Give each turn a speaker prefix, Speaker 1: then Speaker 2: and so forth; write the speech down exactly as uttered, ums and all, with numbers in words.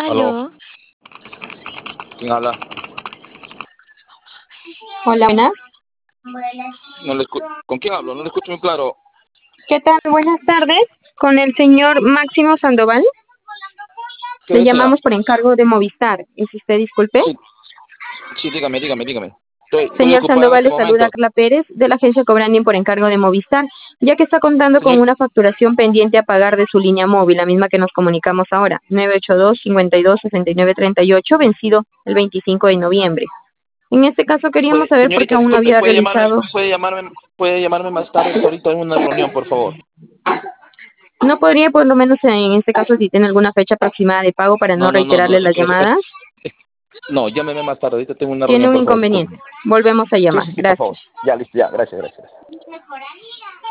Speaker 1: Aló,
Speaker 2: Aló,
Speaker 1: ¿quién habla?
Speaker 3: Hola, buenas.
Speaker 1: No le escu- ¿Con quién hablo? No le escucho muy claro.
Speaker 3: ¿Qué tal? Buenas tardes. Con el señor Máximo Sandoval.
Speaker 1: ¿Qué
Speaker 3: Le
Speaker 1: desea?
Speaker 3: llamamos por encargo de Movistar. ¿Es usted, disculpe?
Speaker 1: Sí, sí, dígame, dígame, dígame. Estoy, estoy
Speaker 3: Señor
Speaker 1: ocupado en
Speaker 3: Sandoval,
Speaker 1: este
Speaker 3: le saluda
Speaker 1: momento.
Speaker 3: Carla Pérez de la agencia Cobranding por encargo de Movistar, ya que está contando con
Speaker 1: Señor,
Speaker 3: una facturación pendiente a pagar de su línea móvil, la misma que nos comunicamos ahora, nueve ocho dos, cinco dos, seis nueve tres ocho, vencido el veinticinco de noviembre. En este caso queríamos
Speaker 1: puede-
Speaker 3: saber por qué
Speaker 1: señorita,
Speaker 3: aún no
Speaker 1: disculpe,
Speaker 3: había
Speaker 1: ¿puede llamarme,
Speaker 3: realizado.
Speaker 1: puede llamarme, puede llamarme más tarde? Estoy ahorita en una reunión, por favor.
Speaker 3: ¿No podría, por lo menos en este caso, si tiene alguna fecha aproximada de pago para no
Speaker 1: No, no, no, no,
Speaker 3: reiterarle
Speaker 1: es
Speaker 3: las
Speaker 1: que es, es-
Speaker 3: llamadas?
Speaker 1: es- no, llámeme más tarde, ahorita tengo una
Speaker 3: Tiene
Speaker 1: reunión,
Speaker 3: un
Speaker 1: por favor,
Speaker 3: inconveniente.
Speaker 1: disculpe.
Speaker 3: Volvemos a
Speaker 1: Sí,
Speaker 3: llamar.
Speaker 1: sí, sí, por
Speaker 3: Gracias.
Speaker 1: favor. Ya, listo, ya, gracias, gracias.